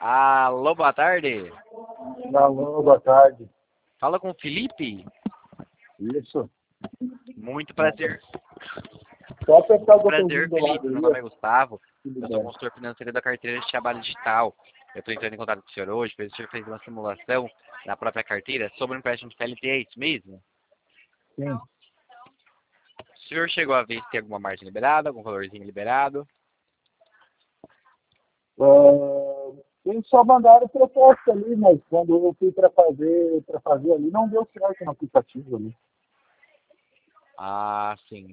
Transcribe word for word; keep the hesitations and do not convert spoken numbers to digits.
Alô, boa tarde. Alô, boa tarde. Fala com o Felipe. Isso. Muito prazer. Só apertar o Prazer, botãozinho do lado Felipe. Meu aí, nome é ó. Gustavo. Tudo Eu sou bem. consultor financeiro da carteira de trabalho digital. Eu estou entrando em contato com o senhor hoje, porque o senhor fez uma simulação na própria carteira sobre um empréstimo de C L T, é isso mesmo? Sim. O senhor chegou a ver se tem alguma margem liberada, algum valorzinho liberado? Uh, eles só mandaram proposta ali, mas quando eu fui para fazer, para fazer ali, não deu certo no aplicativo ali. Ah, sim.